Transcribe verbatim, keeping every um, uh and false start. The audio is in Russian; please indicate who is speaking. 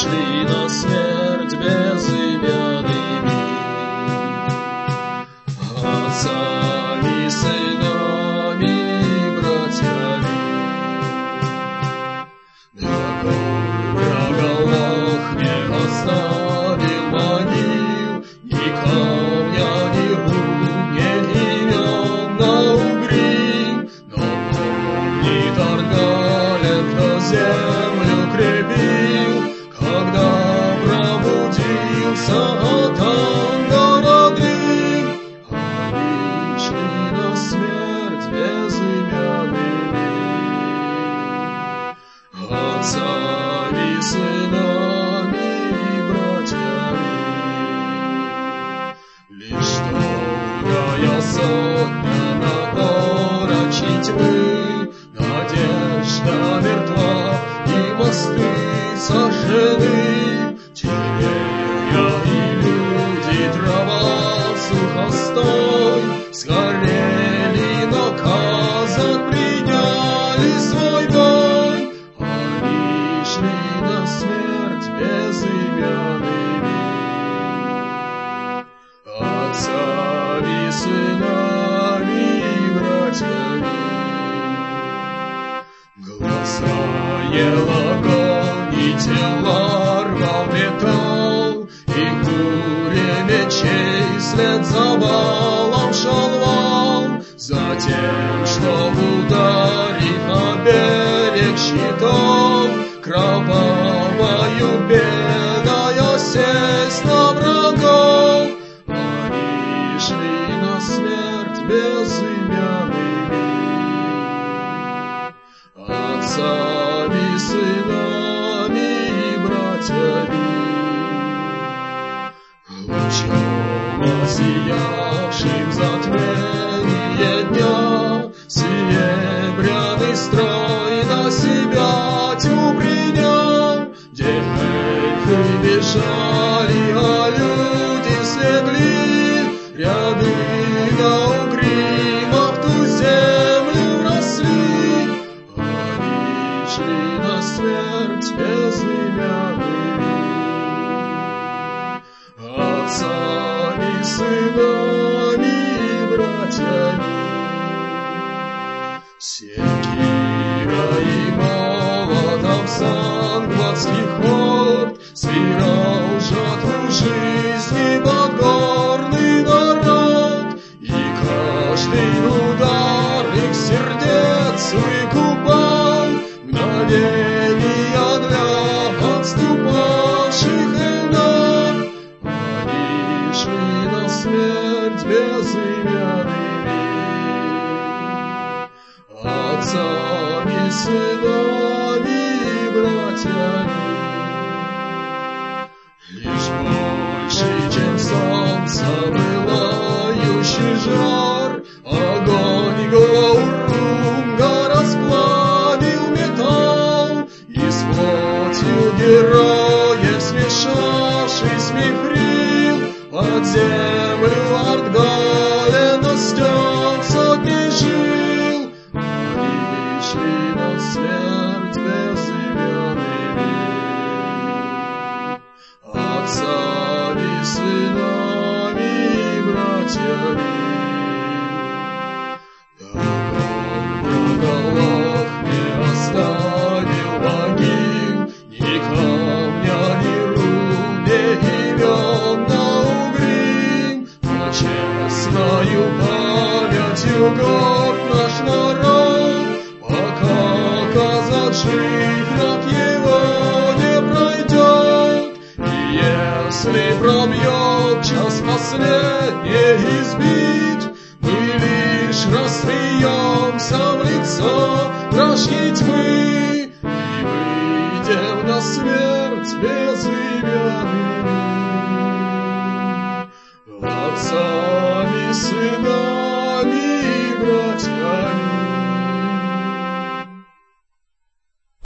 Speaker 1: шли на смерть безымянными, отцами, сынами и братьями. Наголох не оставил могил, ни камня, ни рун, ни имен на угри, но помнит Аргален, кто землю крепил, когда пробудился от ангела дым. Они шли на смерть безымянными, отцами, сынами и братьями. Лишь долгая сотня на орочи тьмы, надежда мертва и мосты сожжены. Деревья и люди, трава, сухостой сгорели, но казак приняли свой бой. Они шли на смерть безымянными, отцами, сынами и братьями. Глаза ел огонь и тела рвал металл, и буря мечей след за валом шел вал. Затем, что ударив о берег щитов, кровавою бегая сесть на врагов. Они шли на смерть безымянными, отцами, сынами и братьями. Лучом осиявшим затмение дня, серебряный строй на себя тьму принял. Где эльфы бежали, а люди слегли, ряды на угримах ту землю росли. Они шли на смерть безымянными, отцами, сынами и братьями. Секира и молотом сангватских хорд свирал жатву жизни подгорный народ, и каждый удар их сердец выкупал мгновения для отступавших инов. Они шли на смерть безымянными, отцами, сынами и братьями. Лишь больше, чем солнце, пылающий жар, огонь Гоурунга расплавил металл, и с плотью героев, смешавшись, мифрил, под землю Ардгалена стек сотни жил. Они шли на смерть безымянными, отцами, сынами и братьями. Наголох не оставил могил, ни камня, ни рун, ни имен на угри, но честною памятью горд наш народ, пока казак жив, враг его не пройдет. И если пробьет час последний избит,